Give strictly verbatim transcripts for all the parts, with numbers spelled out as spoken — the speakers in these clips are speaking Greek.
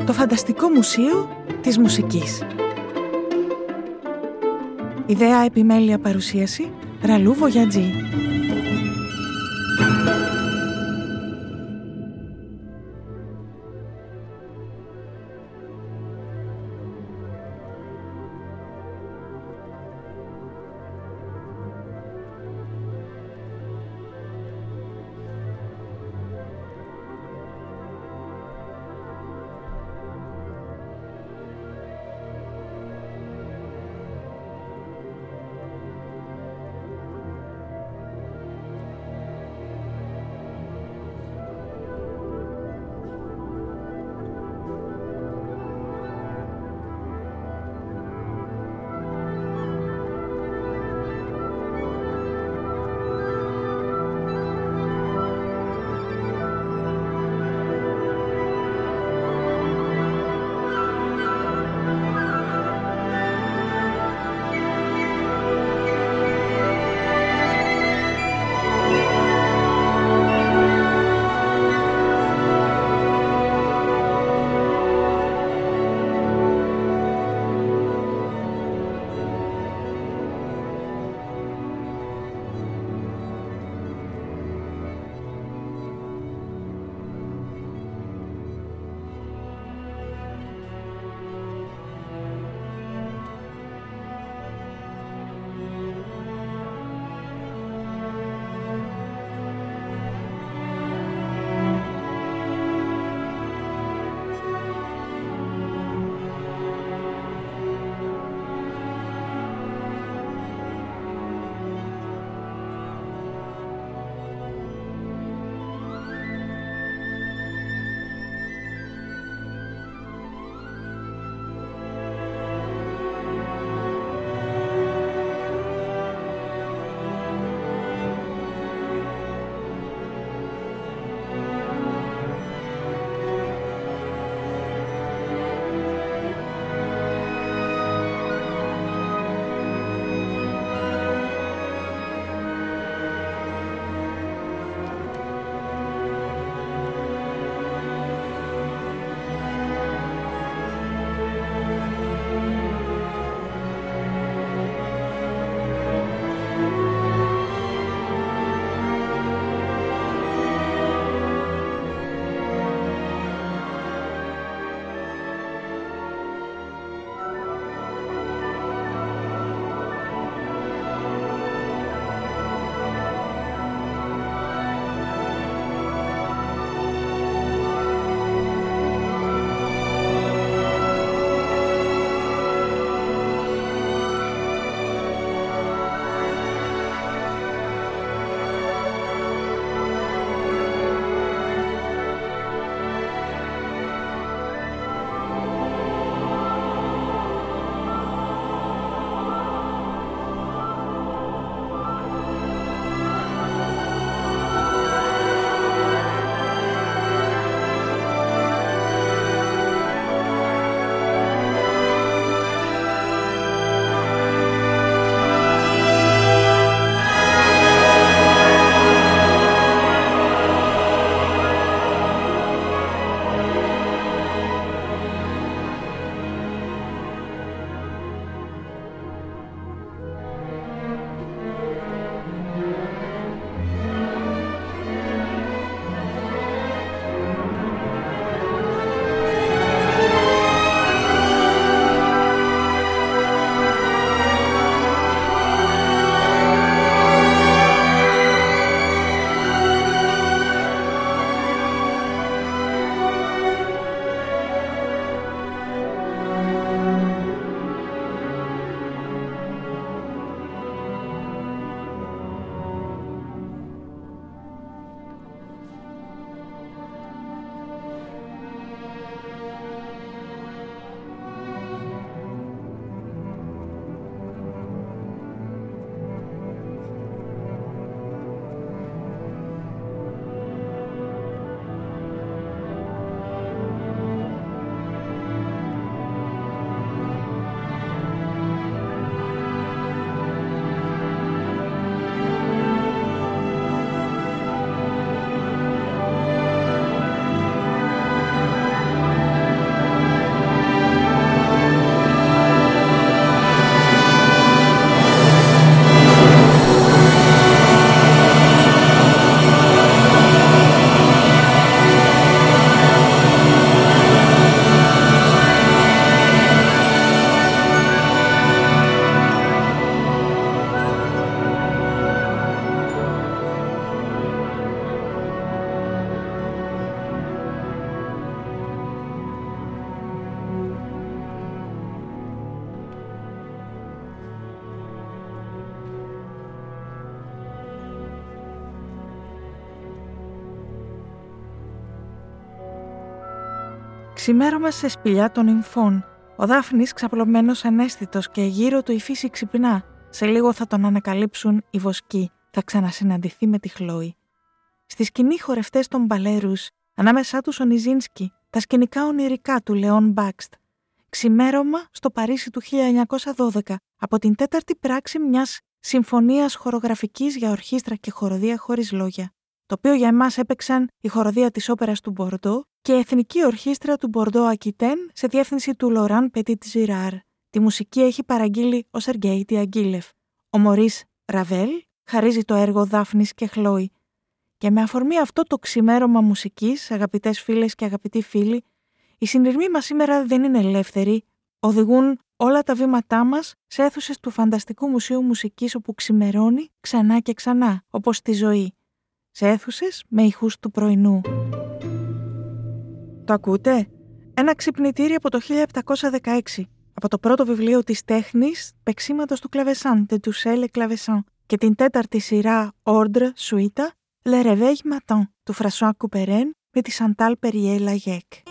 το φανταστικό μουσείο της μουσικής. Ιδέα, επιμέλεια, παρουσίαση Ραλού Βογιατζή. Ξημέρωμα σε σπηλιά των νυμφών. Ο Δάφνης ξαπλωμένος ανέστητος και γύρω του η φύση ξυπνά. Σε λίγο θα τον ανακαλύψουν οι βοσκοί. Θα ξανασυναντηθεί με τη Χλόη. Στη σκηνή χορευτές των μπαλέρους, ανάμεσά τους ο Νιζίνσκι, τα σκηνικά ονειρικά του Λεόν Μπάκστ. Ξημέρωμα στο Παρίσι του χίλια εννιακόσια δώδεκα, από την τέταρτη πράξη μιας συμφωνίας χορογραφικής για ορχήστρα και χοροδία χωρίς λόγια, το οποίο για εμάς έπαιξαν η χοροδία της όπερας του Μπορντό και η Εθνική Ορχήστρα του Μπορντό Ακιτέν σε διεύθυνση του Λοράν Πετίτ Ζιράρ. Τη μουσική έχει παραγγείλει ο Σεργέη Διαγγίλεφ. Ο Μωρίς Ραβέλ χαρίζει το έργο Δάφνης και Χλόη. Και με αφορμή αυτό το ξημέρωμα μουσικής, αγαπητές φίλες και αγαπητοί φίλοι, οι συνειρμοί μας σήμερα δεν είναι ελεύθεροι, οδηγούν όλα τα βήματά μας σε αίθουσες του Φανταστικού Μουσείου Μουσικής όπου ξημερώνει ξανά και ξανά, όπως τη ζωή. Σε αίθουσες με ηχούς του πρωινού. Το ακούτε? Ένα ξυπνητήρι από το χίλια επτακόσια δεκαέξι, από το πρώτο βιβλίο της τέχνης παίξηματος του Κλαβεσάν, de Toucher le Clavecin, και την τέταρτη σειρά Ordre Suite, Le Réveil Matin, του François Couperin με τη Chantal Perrier-Lagec.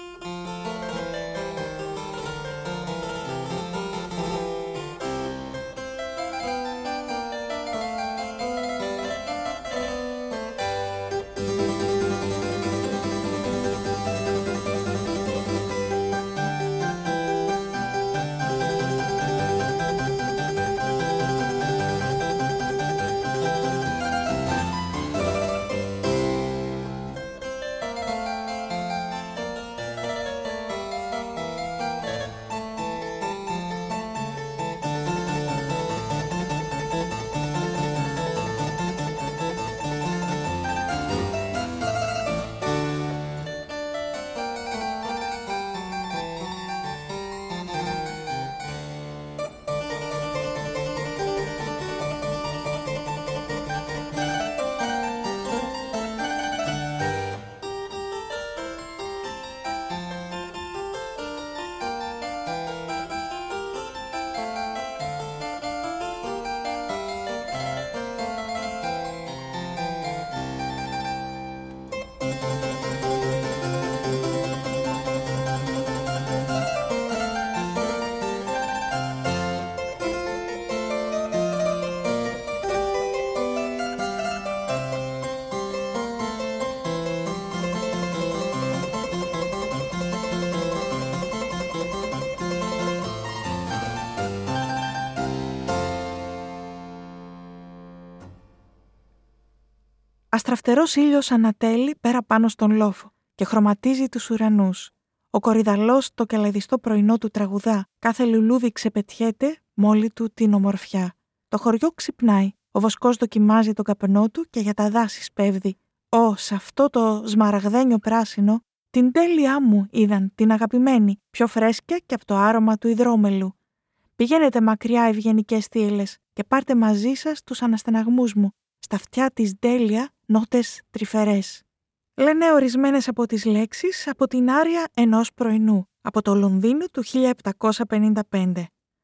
Αστραφτερός ήλιος ανατέλει πέρα πάνω στον λόφο και χρωματίζει τους ουρανούς. Ο κορυδαλός το κελαδιστό πρωινό του τραγουδά, κάθε λουλούδι ξεπετιέται μόλι του την ομορφιά. Το χωριό ξυπνάει, ο βοσκός δοκιμάζει τον καπνό του και για τα δάση σπέβδει. Ω, σ' αυτό το σμαραγδένιο πράσινο, την τέλειά μου είδαν, την αγαπημένη, πιο φρέσκια και από το άρωμα του υδρόμελου. Πηγαίνετε μακριά ευγενικές θύελες και πάρτε μαζί σας τους αναστεναγμούς μου, στα αυτιά της τέλεια νότες τρυφερές. Λένε ορισμένες από τις λέξεις από την άρια ενός πρωινού, από το Λονδίνο του χίλια επτακόσια πενήντα πέντε.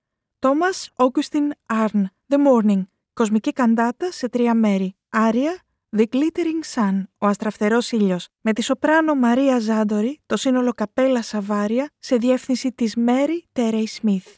Τόμας Όγκουστιν Άρν, The Morning, κοσμική καντάτα σε τρία μέρη, άρια The Glittering Sun, ο αστραφτερός ήλιος, με τη σοπράνο Μαρία Ζάντορη, το σύνολο Καπέλα Σαβάρια, σε διεύθυνση της Μέρι Τέρεϊ Σμιθ.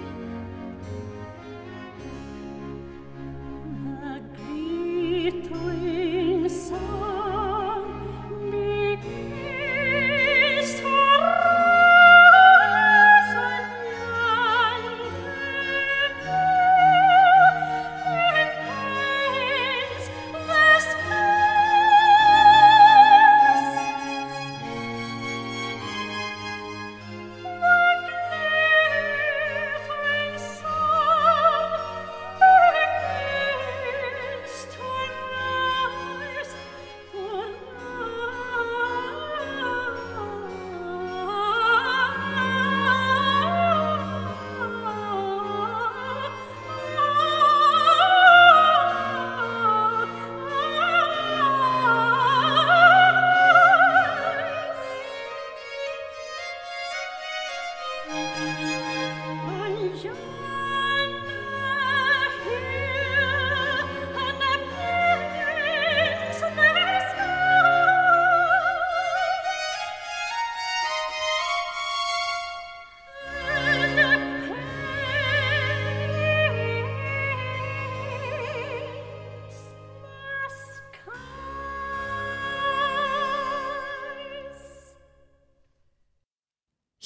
Toi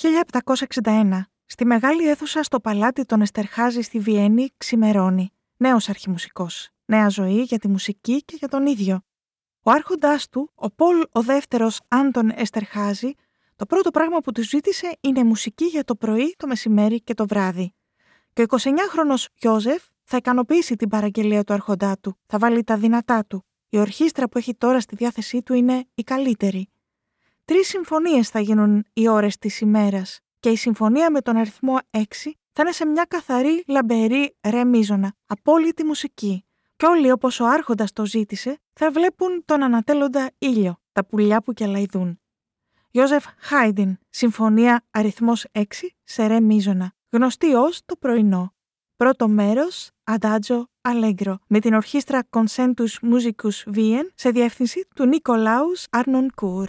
χίλια επτακόσια εξήντα ένα. Στη μεγάλη αίθουσα στο παλάτι των Εστερχάζη στη Βιέννη ξημερώνει. Νέος αρχιμουσικός. Νέα ζωή για τη μουσική και για τον ίδιο. Ο άρχοντάς του, ο Πολ ο δεύτερος Άντων Εστερχάζη, το πρώτο πράγμα που του ζήτησε είναι μουσική για το πρωί, το μεσημέρι και το βράδυ. Και ο εικοσιεννιάχρονος Γιώζεφ θα ικανοποιήσει την παραγγελία του αρχοντά του, θα βάλει τα δυνατά του. Η ορχήστρα που έχει τώρα στη διάθεσή του είναι η καλύτερη. Τρεις συμφωνίες θα γίνουν οι ώρες της ημέρας και η συμφωνία με τον αριθμό έξι θα είναι σε μια καθαρή, λαμπερή ρε μίζωνα, απόλυτη μουσική. Και όλοι όπως ο άρχοντας το ζήτησε θα βλέπουν τον ανατέλλοντα ήλιο, τα πουλιά που κελαϊδούν. Γιώζεφ Χάιντιν, συμφωνία αριθμός έξι σε ρε μίζωνα, γνωστή ως το πρωινό. Πρώτο μέρος, Adagio Allegro, με την ορχήστρα Concentus Musicus Wien σε διεύθυνση του Νικολάους Αρνονκούρ.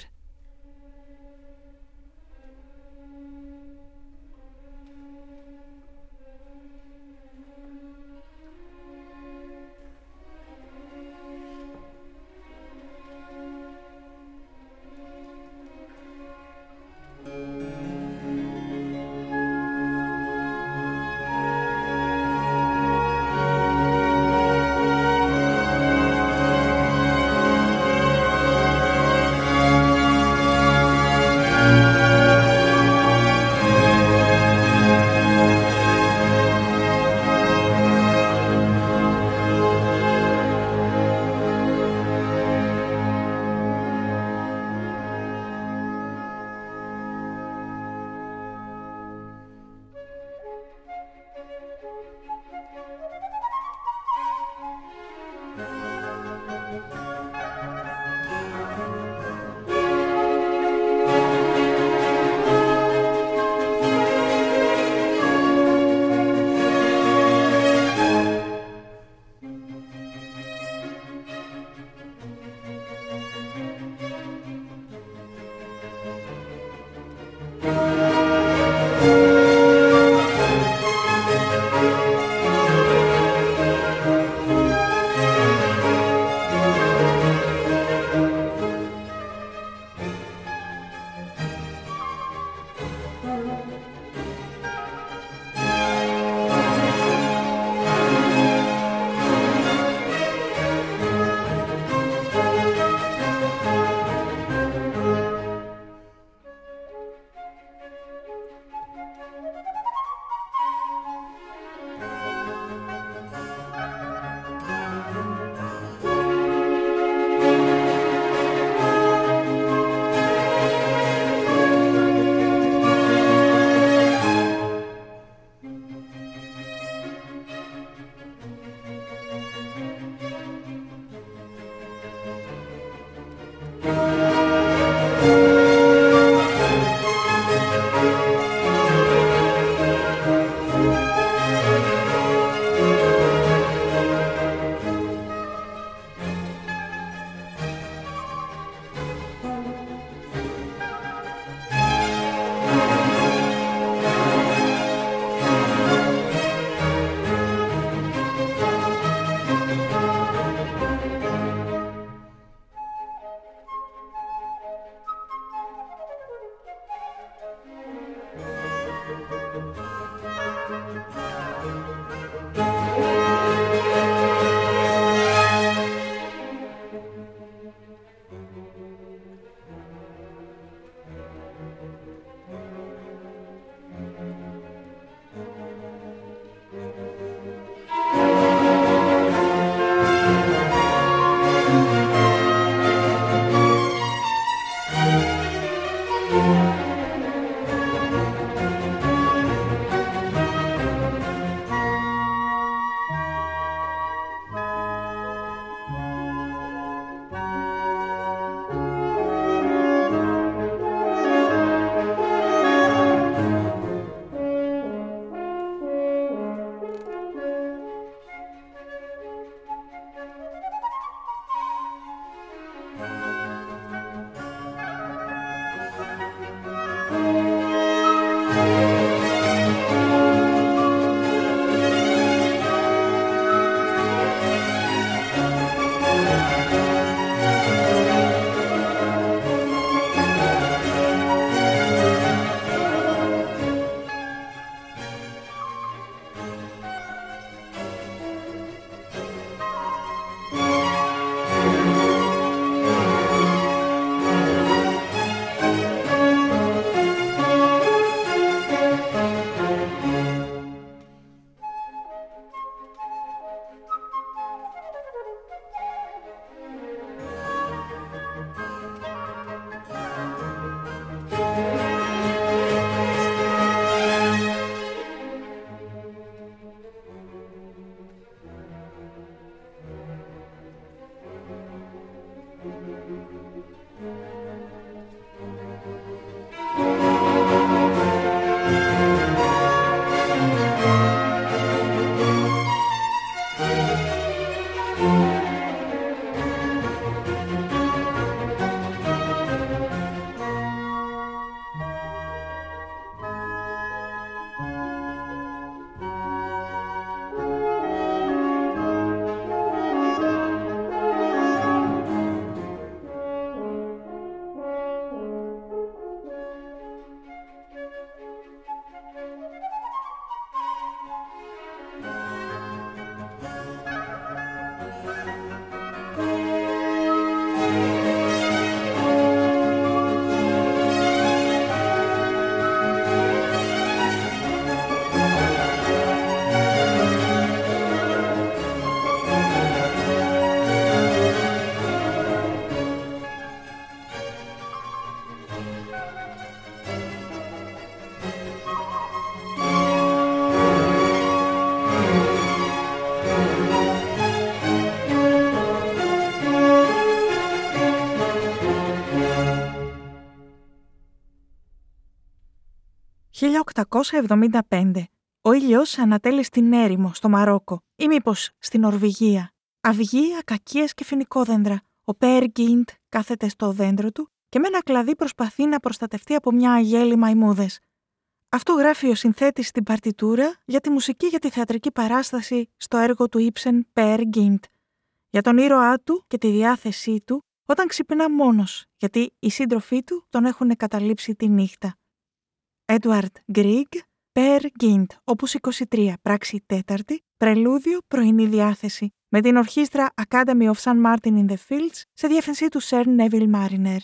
οκτακόσια εβδομήντα πέντε. Ο ήλιος ανατέλει στην έρημο, στο Μαρόκο, ή μήπως στην Νορβηγία. Αυγή, ακακίες και φοινικόδεντρα. Ο Πέρ Γκίντ κάθεται στο δέντρο του και με ένα κλαδί προσπαθεί να προστατευτεί από μια αγέλη μαϊμούδες. Αυτό γράφει ο συνθέτης στην παρτιτούρα για τη μουσική για τη θεατρική παράσταση στο έργο του Ήψεν Πέρ Γκίντ. Για τον ήρωά του και τη διάθεσή του όταν ξυπνά μόνος, γιατί οι σύντροφοί του τον έχουν καταλήψει τη νύχτα. Έντουαρντ Γκρίγκ, Πέρ Γκίντ, Όπους είκοσι τρία, πράξη τέταρτη, πρελούδιο, πρωινή διάθεση, με την ορχήστρα Academy of Saint Martin in the Fields σε διεύθυνσή του Sir Neville Mariner.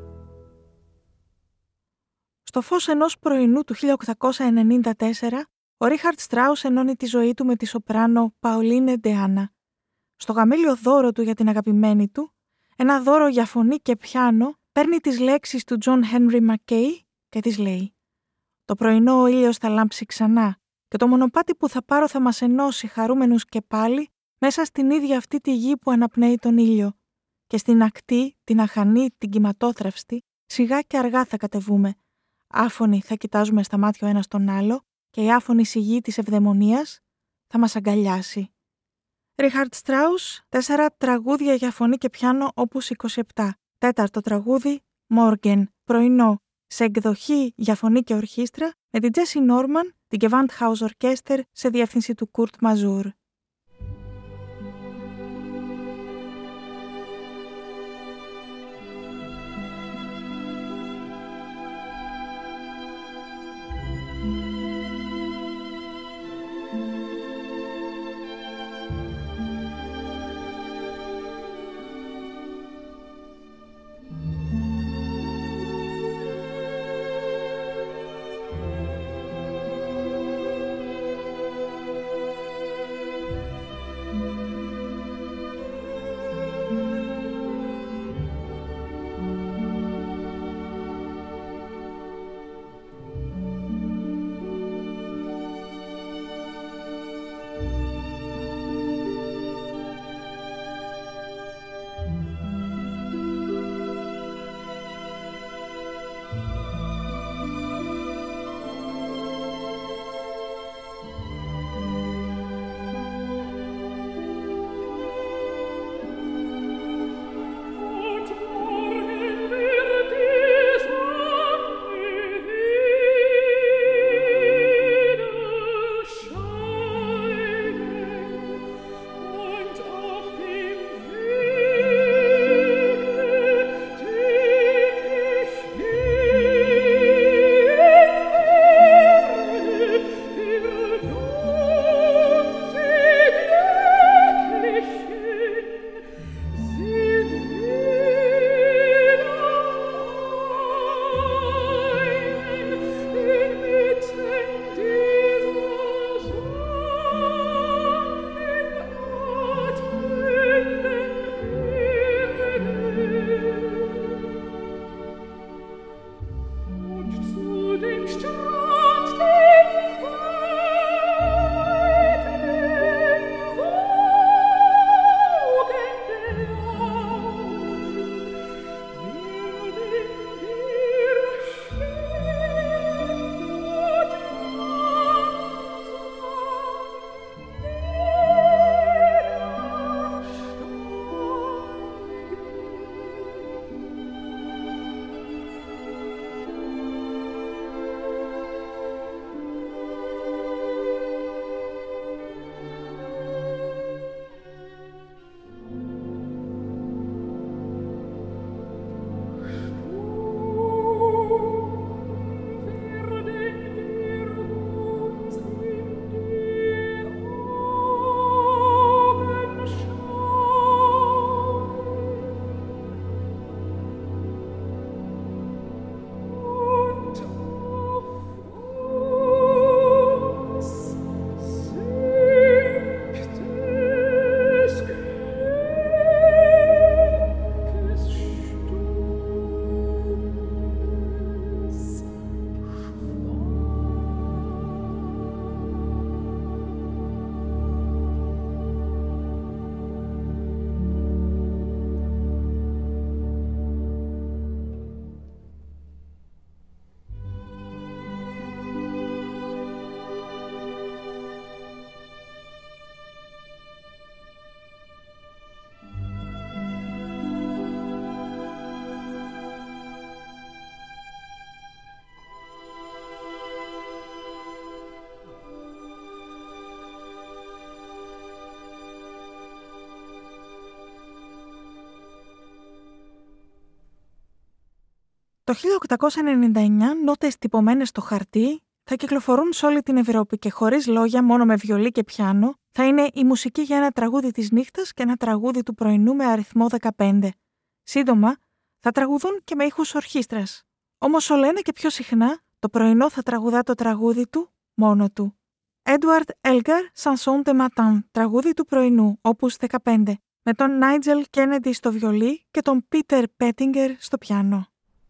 Στο φως ενός πρωινού του χίλια οκτακόσια ενενήντα τέσσερα, Ο Ρίχαρτ Στράους ενώνει τη ζωή του με τη σοπράνο Παολίνε Ντεάνα. Στο γαμήλιο δώρο του για την αγαπημένη του, ένα δώρο για φωνή και πιάνο, παίρνει τις λέξεις του Τζον Χένρι Μακκέι και τις λέει: «Το πρωινό ο ήλιος θα λάμψει ξανά και το μονοπάτι που θα πάρω θα μας ενώσει χαρούμενους και πάλι μέσα στην ίδια αυτή τη γη που αναπνέει τον ήλιο. Και στην ακτή, την αχανή, την κυματόθραυστη, σιγά και αργά θα κατεβούμε. Άφωνοι θα κοιτάζουμε στα μάτια ο ένας τον άλλο και η άφωνη σιγή της ευδαιμονίας θα μας αγκαλιάσει». Ρίχαρτ Στράους, τέσσερα τραγούδια για φωνή και πιάνο, όπους είκοσι επτά. Τέταρτο τραγούδι, Μόργεν, πρωινό, σε εκδοχή για φωνή και ορχήστρα, με την Τζέσι Νόρμαν, την Gewandhaus Orchester, σε διεύθυνση του Κουρτ Μαζούρ. Το χίλια οκτακόσια ενενήντα εννιά νότες τυπωμένες στο χαρτί θα κυκλοφορούν σε όλη την Ευρώπη και χωρίς λόγια, μόνο με βιολί και πιάνο, θα είναι η μουσική για ένα τραγούδι της νύχτας και ένα τραγούδι του πρωινού με αριθμό δεκαπέντε. Σύντομα, θα τραγουδούν και με ήχους ορχήστρας. Όμως όλο ένα και πιο συχνά, το πρωινό θα τραγουδά το τραγούδι του μόνο του. Edward Elgar, Chanson de Matin, τραγούδι του πρωινού, όπους δεκαπέντε, με τον Nigel Kennedy στο βιολί και τον Peter Pettinger στο πιάνο.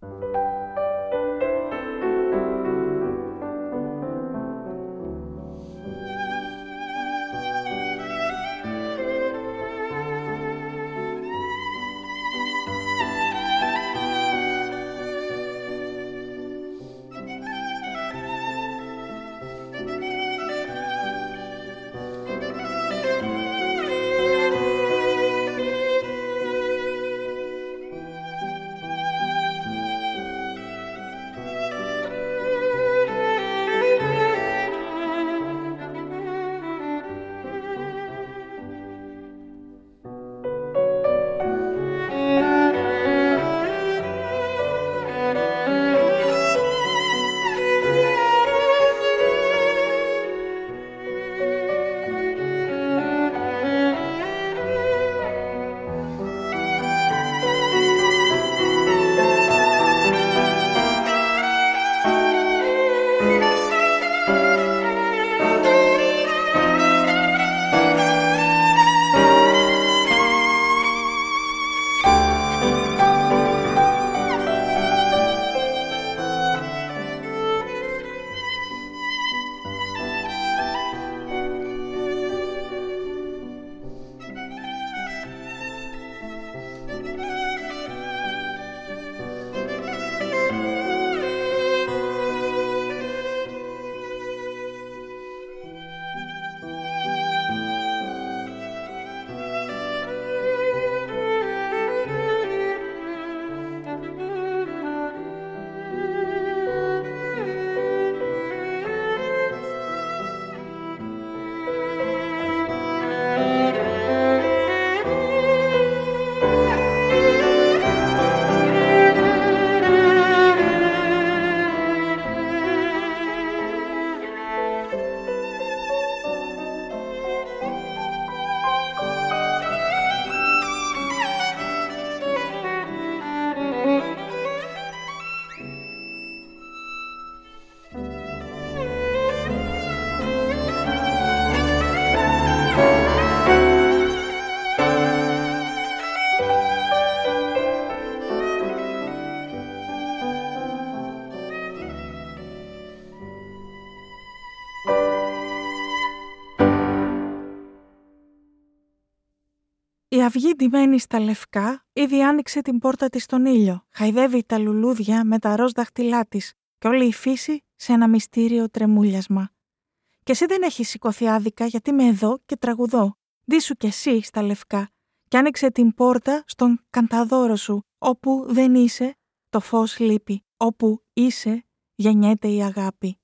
Η αυγή ντυμένη στα λευκά ήδη άνοιξε την πόρτα της στον ήλιο, χαϊδεύει τα λουλούδια με τα ροζ δάχτυλά της και όλη η φύση σε ένα μυστήριο τρεμούλιασμα. Και εσύ δεν έχεις σηκωθεί άδικα γιατί είμαι εδώ και τραγουδώ. Ντύσου κι εσύ στα λευκά και άνοιξε την πόρτα στον κανταδόρο σου, όπου δεν είσαι, το φως λείπει, όπου είσαι, γεννιέται η αγάπη.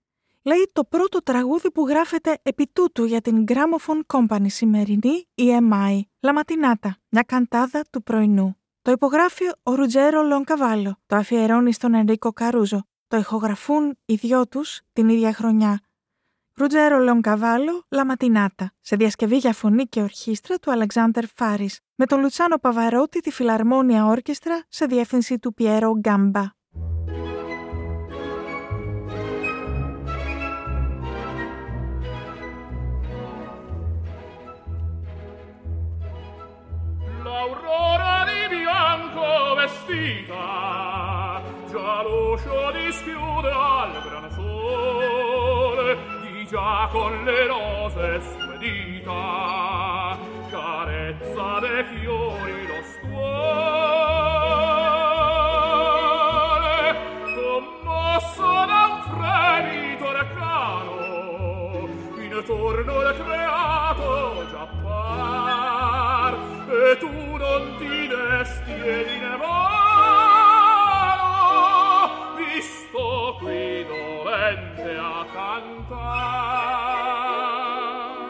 Λέει το πρώτο τραγούδι που γράφεται επί τούτου για την Gramophone Company σημερινή η εμ άι, La Mattinata, μια καντάδα του πρωινού. Το υπογράφει ο Ρουτζέρο Λονκαβάλο, το αφιερώνει στον Ενρίκο Καρούζο, το ηχογραφούν οι δυο τους την ίδια χρονιά. Ρουτζέρο Λονκαβάλο, La Mattinata, σε διασκευή για φωνή και ορχήστρα του Αλεξάνδερ Φάρις, με τον Λουτσάνο Παβαρότη τη Φιλαρμόνια Όρκεστρα σε διεύθυνση του Πιέρο Γκάμπα. L'aurora di bianco vestita, già l'uscio dischiude al gran sole, di già con le rose sue dita, carezza dei fiori lo stuole, commosso da un fremito arcano, intorno al creato già par, e tu non ti desti ed in vano, visto qui dolente a cantar.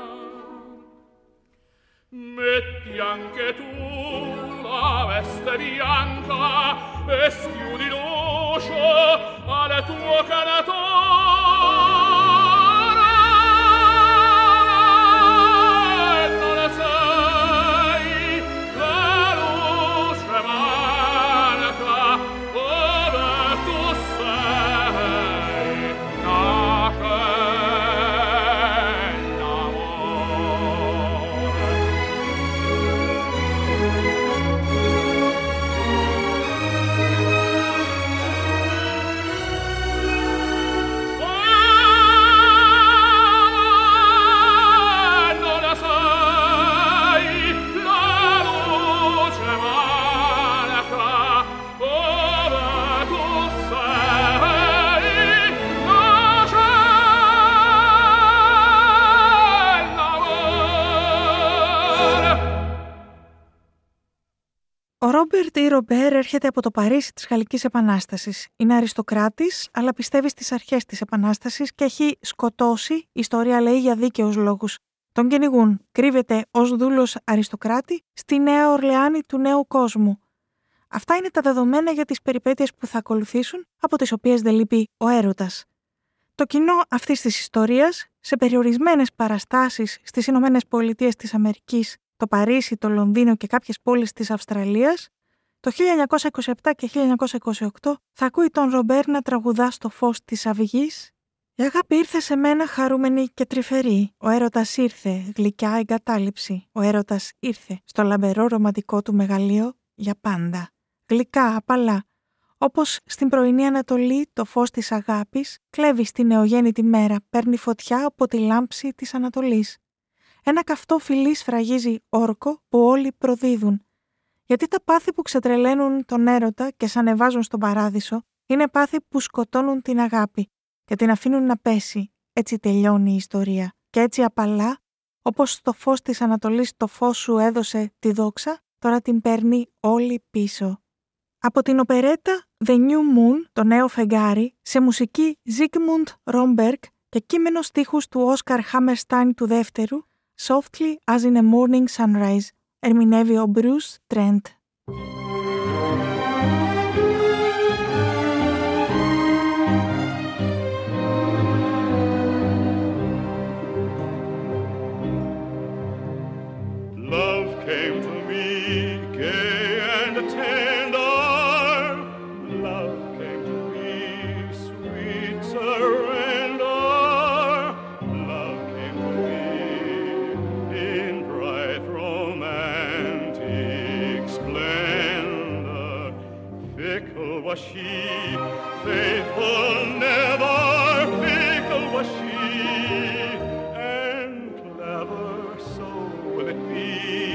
Metti anche tu la veste bianca e schiudi l'uscio al tuo canatore. Ο Ρόμπερτ Ι. Ρομπέρ έρχεται από το Παρίσι της Γαλλικής Επανάστασης. Είναι αριστοκράτης, αλλά πιστεύει στις αρχές της Επανάστασης και έχει σκοτώσει, η ιστορία λέει, για δίκαιους λόγους. Τον κυνηγούν. Κρύβεται ως δούλος αριστοκράτη στη Νέα Ορλεάνη του νέου κόσμου. Αυτά είναι τα δεδομένα για τις περιπέτειες που θα ακολουθήσουν, από τις οποίες δεν λείπει ο έρωτας. Το κοινό αυτής της ιστορίας, σε περιορισμένες παραστάσεις στις Ηνωμένες Πολιτείες της Αμερικής, το Παρίσι, το Λονδίνο και κάποιες πόλεις της Αυστραλίας, το χίλια εννιακόσια είκοσι επτά και χίλια εννιακόσια είκοσι οκτώ θα ακούει τον Ρομπέρ να τραγουδά στο φως της αυγής. Η αγάπη ήρθε σε μένα χαρούμενη και τρυφερή. Ο έρωτας ήρθε, γλυκιά εγκατάλειψη. Ο έρωτας ήρθε στο λαμπερό ρομαντικό του μεγαλείο για πάντα. Γλυκά, απαλά. Όπως στην πρωινή Ανατολή το φως της αγάπης κλέβει στη νεογέννητη μέρα, παίρνει φωτιά από τη λάμψη της Ανατολής. Ένα καυτό φιλί σφραγίζει όρκο που όλοι προδίδουν. Γιατί τα πάθη που ξετρελαίνουν τον έρωτα και σ' ανεβάζουν στον παράδεισο είναι πάθη που σκοτώνουν την αγάπη και την αφήνουν να πέσει. Έτσι τελειώνει η ιστορία. Και έτσι απαλά, όπως το φως της Ανατολής το φως σου έδωσε τη δόξα, τώρα την παίρνει όλη πίσω. Από την οπερέτα The New Moon, το νέο φεγγάρι, σε μουσική Zygmunt Romberg και κείμενο στίχους του Oscar Hammerstein του δεύτερου, Softly as in a morning sunrise, ερμηνεύει ο Bruce Trent. Love came to me, gay and tender. Love came to me, sweet surrender. Love came to me in bright romantic splendor. Fickle was she, faithful never. Fickle was she, and clever, so will it be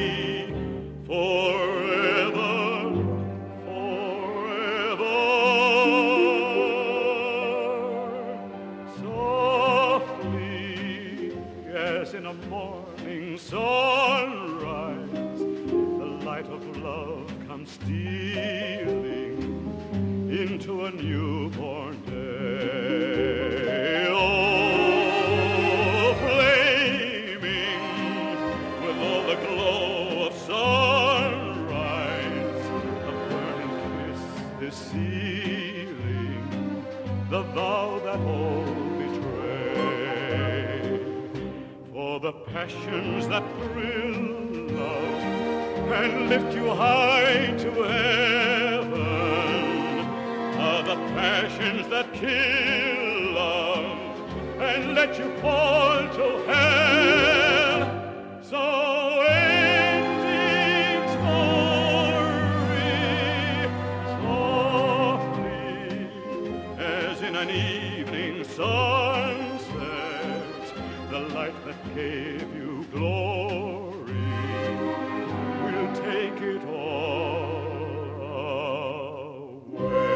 forever, forever. Softly as in a morning sunrise, the light of love comes stealing into a newborn day. Oh, flaming with all the glow of sunrise, the burning kiss is sealing the vow that all betray. For the passions that thrill love and lift you high to heaven are the passions that kill love and let you fall to hell. So ending story, softly as in an evening sunset, the light that gave you glory will take it all away.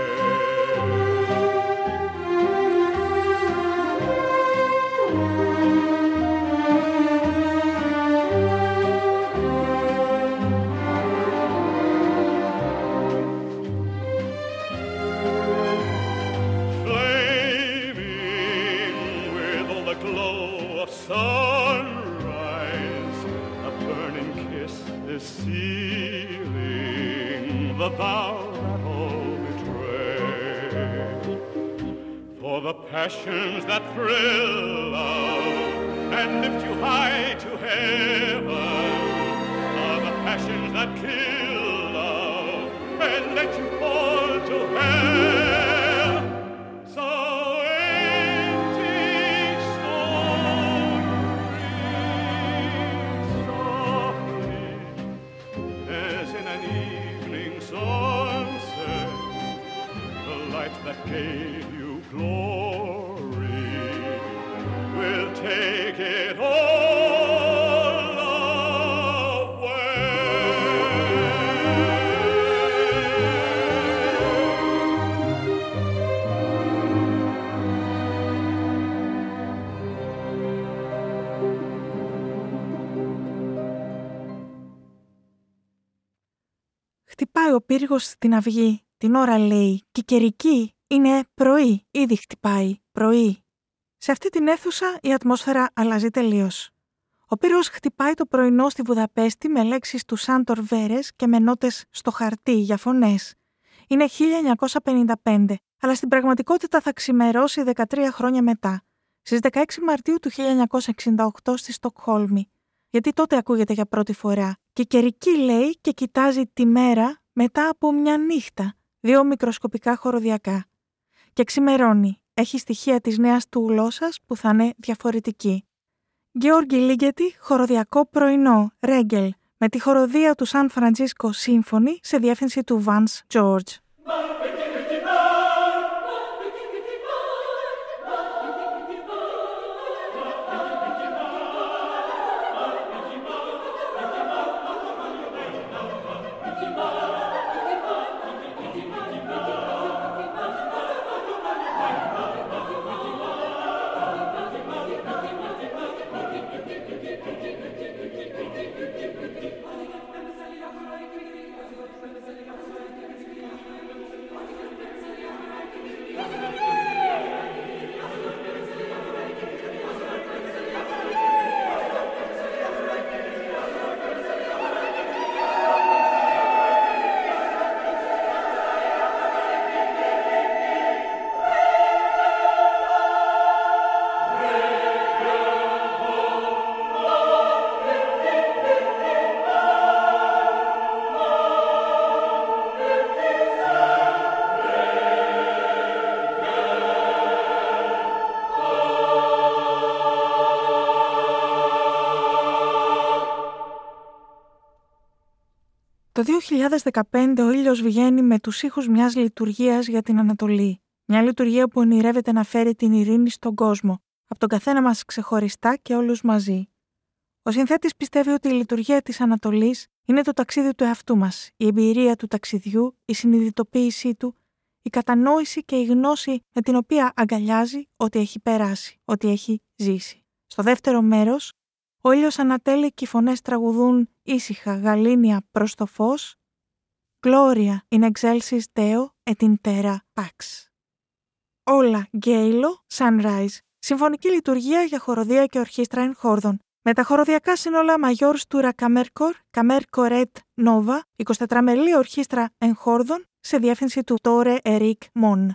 Sunrise, a burning kiss is sealing the vow that all betray. For the passions that thrill love and lift you high to heaven are the passions that kill love and let you fall to hell. So that gave you glory will take it all away. Χτυπάει ο πύργος στην αυγή, την ώρα λέει, κικερική, είναι πρωί, ήδη χτυπάει, πρωί. Σε αυτή την αίθουσα η ατμόσφαιρα αλλάζει τελείως. Ο πύργος χτυπάει το πρωινό στη Βουδαπέστη με λέξεις του Σάντορ Βέρες και με νότες στο χαρτί για φωνές. Είναι χίλια εννιακόσια πενήντα πέντε, αλλά στην πραγματικότητα θα ξημερώσει δεκατρία χρόνια μετά, στις δεκαέξι Μαρτίου του χίλια εννιακόσια εξήντα οκτώ στη Στοκχόλμη. Γιατί τότε ακούγεται για πρώτη φορά. Κικερική λέει και κοιτάζει τη μέρα μετά από μια νύχτα, δύο μικροσκοπικά χωροδιακά. Και ξημερώνει. Έχει στοιχεία της νέας του γλώσσας που θα είναι διαφορετική. Γεώργη Λίγκετη, χοροδιακό πρωινό, Ρέγκελ, με τη χοροδία του Σαν Φραντσίσκο Σύμφωνη σε διεύθυνση του Βανς Τζόρτζ. Το δύο χιλιάδες δεκαπέντε ο ήλιος βγαίνει με τους ήχους μιας λειτουργίας για την Ανατολή. Μια λειτουργία που ονειρεύεται να φέρει την ειρήνη στον κόσμο, από τον καθένα μας ξεχωριστά και όλους μαζί. Ο συνθέτης πιστεύει ότι η λειτουργία της Ανατολής είναι το ταξίδι του εαυτού μας, η εμπειρία του ταξιδιού, η συνειδητοποίησή του, η κατανόηση και η γνώση με την οποία αγκαλιάζει ό,τι έχει περάσει, ό,τι έχει ζήσει. Στο δεύτερο μέρος, ο ήλιος ανατέλει και οι φωνές τραγουδούν ήσυχα γαλήνια προς το φως «Gloria in excelsis Deo et in terra pax». Όλα γκέιλο, sunrise, συμφωνική λειτουργία για χοροδία και ορχήστρα εγχόρδων. Με τα χοροδιακά σύνολα Μαγιόρ Στούρα Καμέρκορ, Καμέρκορέτ Νόβα, εικοσιτετραμελή ορχήστρα εγχόρδων σε διεύθυνση του Τόρε Ερίκ Μον.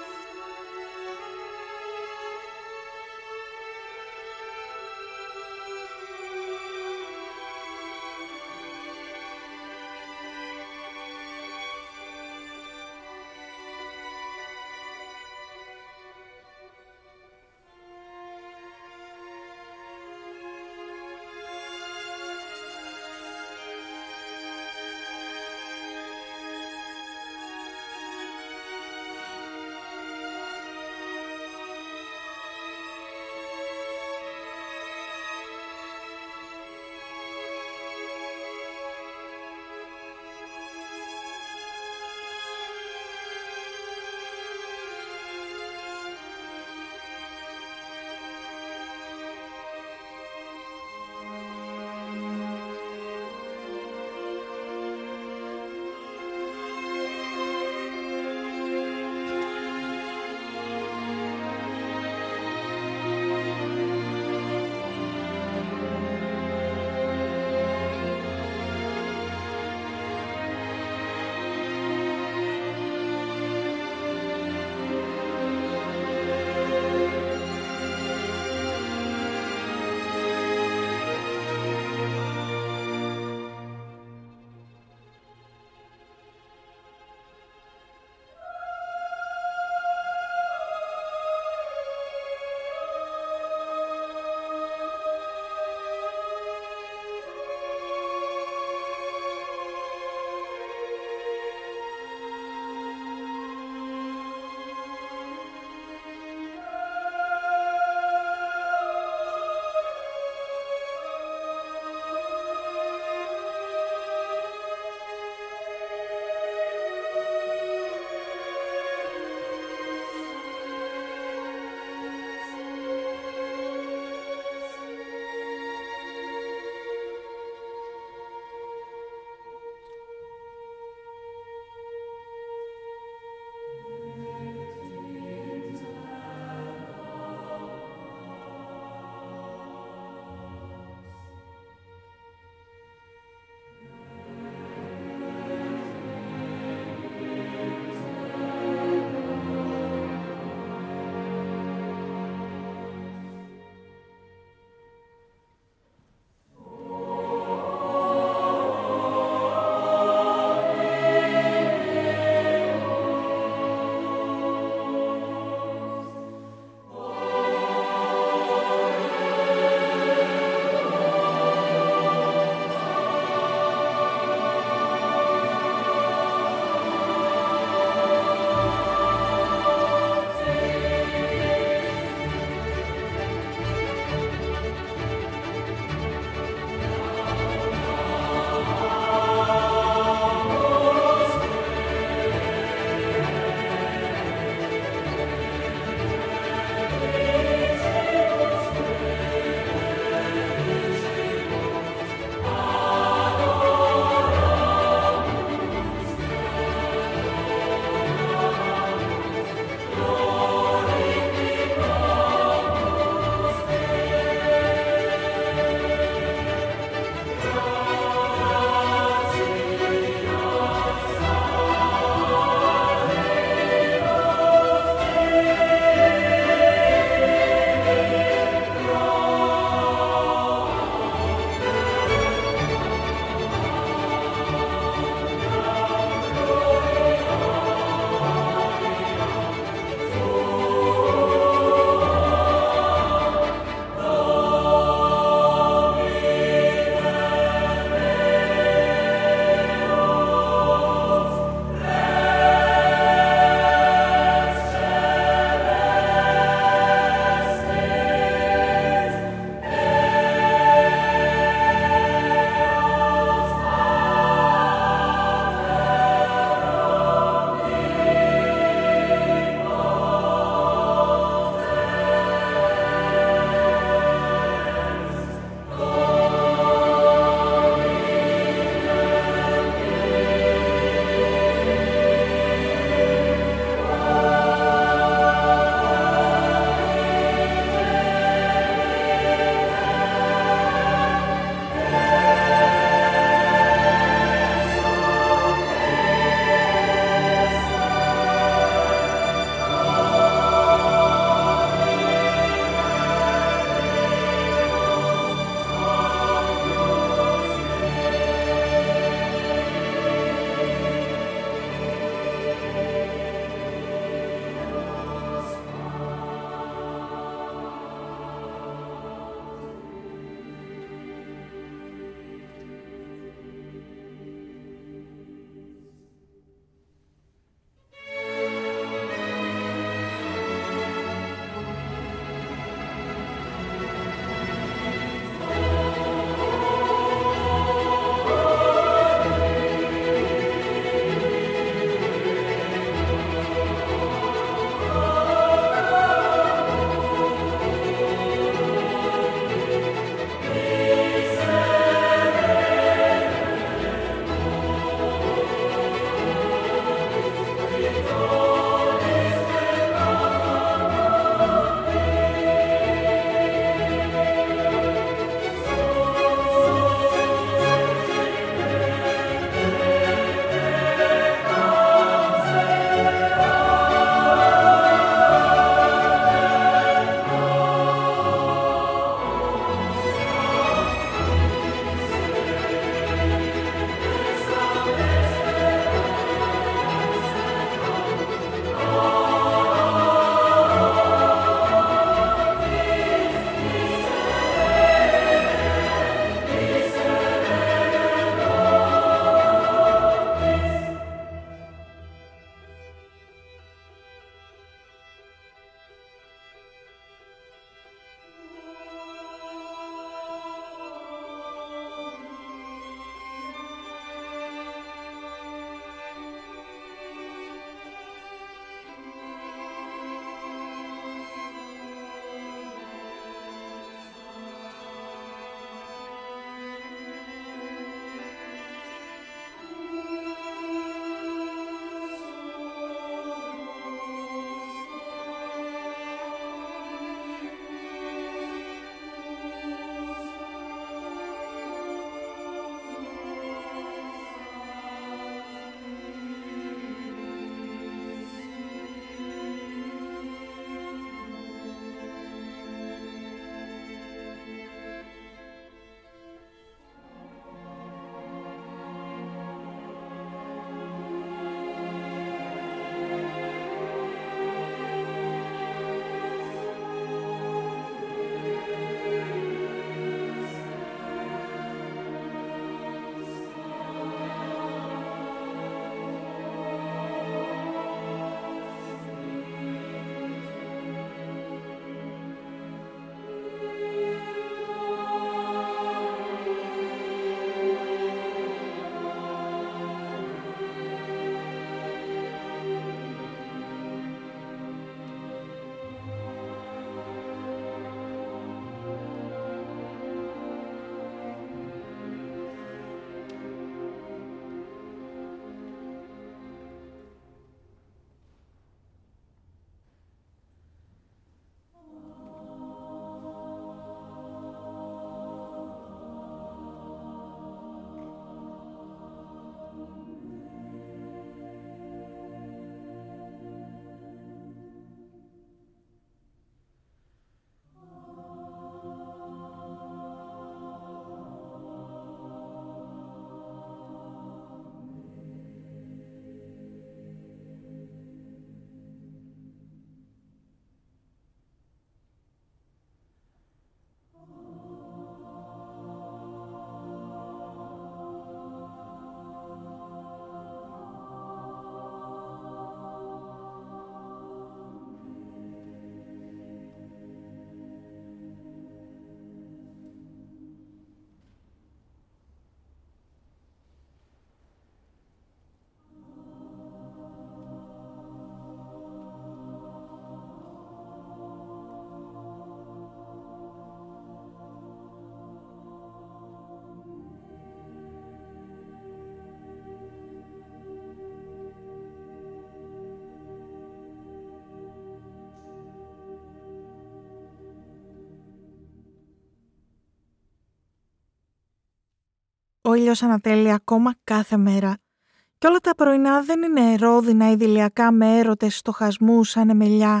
ήλιος ανατέλει ακόμα κάθε μέρα. Και όλα τα πρωινά δεν είναι ρόδινα ιδηλιακά με έρωτες στοχασμούς σαν εμελιά.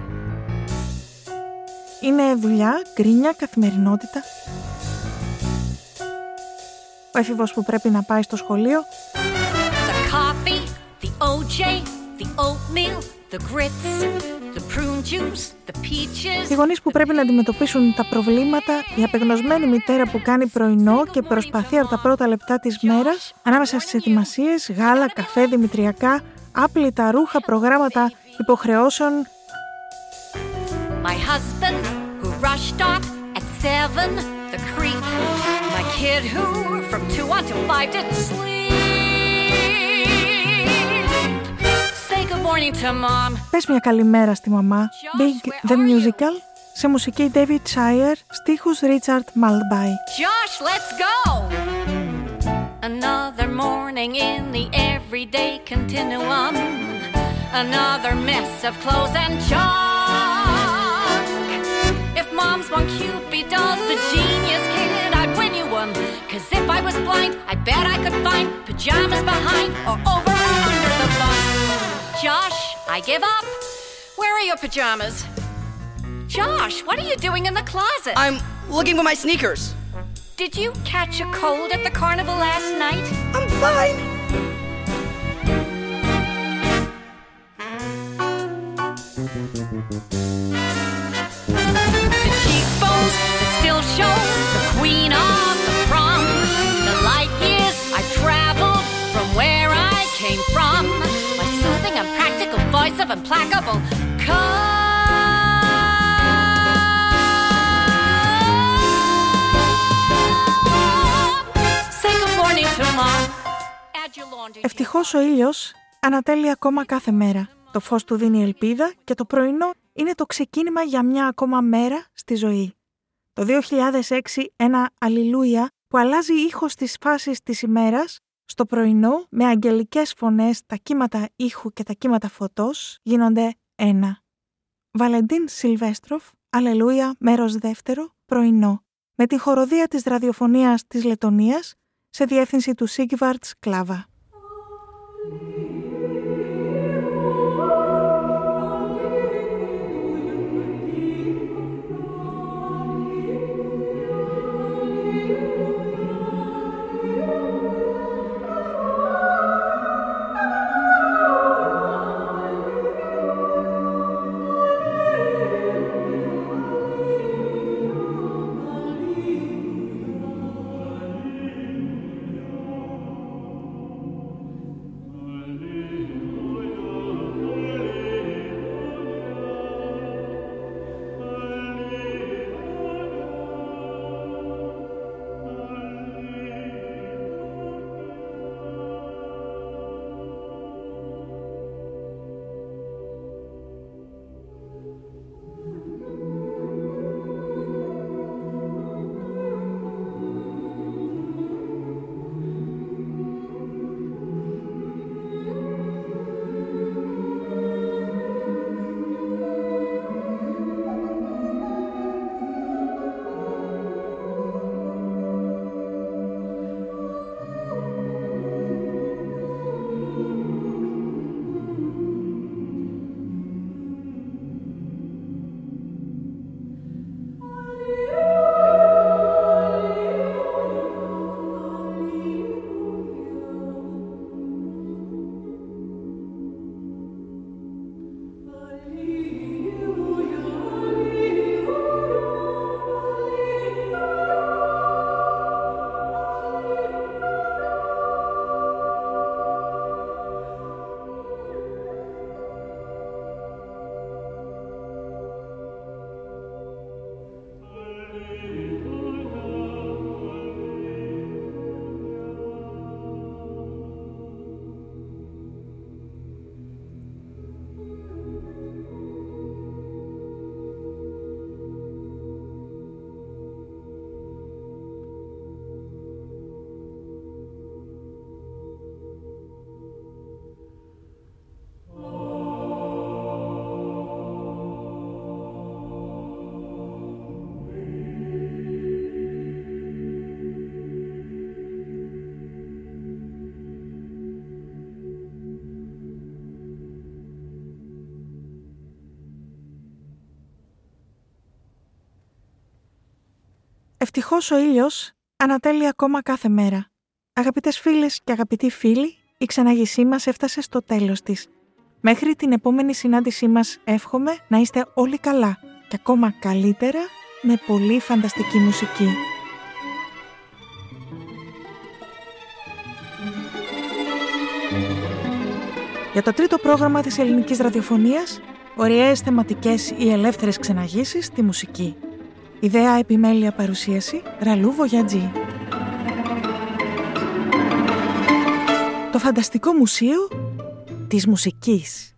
Είναι δουλειά, γκρίνια, καθημερινότητα. Ο έφηβος που πρέπει να πάει στο σχολείο. The coffee, the ο τζέι, the oatmeal, the grits, the prune juice, the peaches. Οι γονείς που πρέπει να αντιμετωπίσουν τα προβλήματα, η απεγνωσμένη μητέρα που κάνει πρωινό και προσπαθεί από τα πρώτα λεπτά της μέρας, ανάμεσα στις ετοιμασίες, γάλα, καφέ, δημητριακά, άπλυτα ρούχα, προγράμματα υποχρεώσεων. My husband who rushed off at seven, the creep. My kid who from two until five didn't sleep. Say good morning to mom. Πες μια καλημέρα στη μαμά. Big the Musical, σε μουσική David Shire, στίχους Richard Maltby. Josh, let's go! Another morning in the everyday continuum. Another mess of clothes and junk. If mom's one Cupid doll's the genius kid, I'd win you one. Cause if I was blind, I bet I could find pajamas behind or over or under the bunk. Josh, I give up. Where are your pajamas? Josh, what are you doing in the closet? I'm looking for my sneakers. Did you catch a cold at the carnival last night? I'm fine. The cheekbones that still show the queen of the prom. The light years I've traveled from where I came from. My soothing and practical voice of implacable calm. Say good morning to mom. Add your laundry. Ευτυχώς ο ήλιος ανατέλει ακόμα κάθε μέρα. Το φως του δίνει ελπίδα και το πρωινό είναι το ξεκίνημα για μια ακόμα μέρα στη ζωή. Το δύο χιλιάδες έξι ένα αλληλούια που αλλάζει ήχος της φάσης της ημέρας, στο πρωινό με αγγελικές φωνές τα κύματα ήχου και τα κύματα φωτός γίνονται ένα. Βαλεντίν Σιλβέστροφ, αλληλούια, μέρος δεύτερο, πρωινό, με την χοροδία της ραδιοφωνίας της Λετωνίας σε διεύθυνση του Σίγκβαρτς Κλάβα. Ευτυχώς ο ήλιος ανατέλει ακόμα κάθε μέρα. Αγαπητές φίλες και αγαπητοί φίλοι, η ξεναγησή μας έφτασε στο τέλος της. Μέχρι την επόμενη συνάντησή μας εύχομαι να είστε όλοι καλά και ακόμα καλύτερα με πολύ φανταστική μουσική. Για το τρίτο πρόγραμμα της ελληνικής ραδιοφωνίας, ωραίες θεματικές ή ελεύθερες ξεναγήσεις στη μουσική. Ιδέα, επιμέλεια, παρουσίαση, Ραλού Βογιατζή. Το φανταστικό μουσείο της μουσικής.